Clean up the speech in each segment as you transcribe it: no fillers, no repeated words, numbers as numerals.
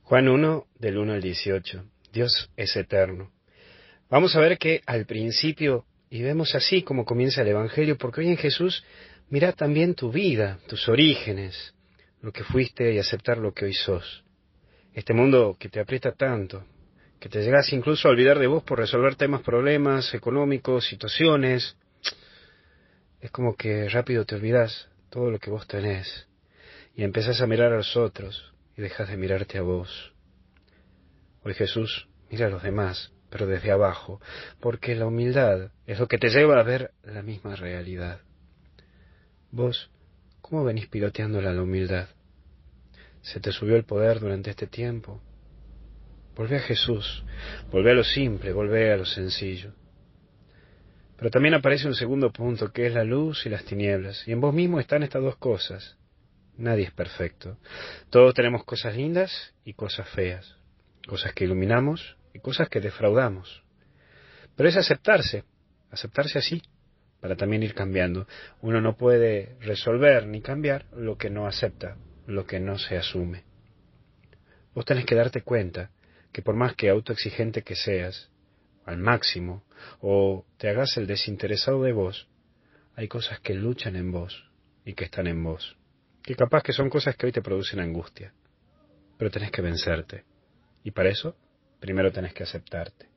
Juan 1, del 1 al 18. Dios es eterno. Vamos a ver que al principio, y vemos así como comienza el Evangelio, porque hoy en Jesús mira también tu vida, tus orígenes, lo que fuiste y aceptar lo que hoy sos. Este mundo que te aprieta tanto, que te llegas incluso a olvidar de vos por resolver problemas económicos, situaciones. Es como que rápido te olvidas todo lo que vos tenés y empezás a mirar a los otros y dejas de mirarte a vos. Hoy Jesús mira a los demás, pero desde abajo, porque la humildad es lo que te lleva a ver la misma realidad. Vos, ¿cómo venís piloteándola la humildad? ¿Se te subió el poder durante este tiempo? Volvé a Jesús, volvé a lo simple, volvé a lo sencillo. Pero también aparece un segundo punto, que es la luz y las tinieblas, y en vos mismo están estas dos cosas. Nadie es perfecto. Todos tenemos cosas lindas y cosas feas, cosas que iluminamos y cosas que defraudamos. Pero es aceptarse así, para también ir cambiando. Uno no puede resolver ni cambiar lo que no acepta, lo que no se asume. Vos tenés que darte cuenta que por más que autoexigente que seas, al máximo, o te hagas el desinteresado de vos, hay cosas que luchan en vos y que están en vos, que capaz que son cosas que hoy te producen angustia, pero tenés que vencerte, y para eso primero tenés que aceptarte.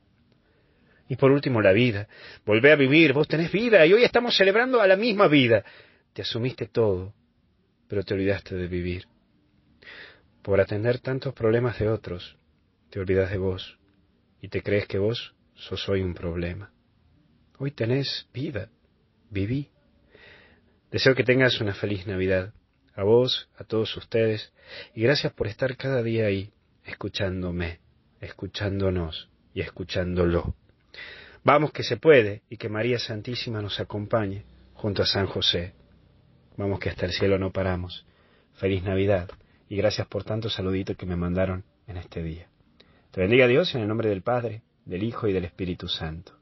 Y por último, la vida. Volvé a vivir, vos tenés vida, y hoy estamos celebrando a la misma vida. Te asumiste todo, pero te olvidaste de vivir. Por atender tantos problemas de otros, te olvidas de vos, y te crees que vos sos hoy un problema. Hoy tenés vida, viví. Deseo que tengas una feliz Navidad, a vos, a todos ustedes, y gracias por estar cada día ahí, escuchándome, escuchándonos y escuchándolo. Vamos que se puede, y que María Santísima nos acompañe junto a San José. Vamos que hasta el cielo no paramos. Feliz Navidad, y gracias por tantos saluditos que me mandaron en este día. Te bendiga Dios en el nombre del Padre, del Hijo y del Espíritu Santo.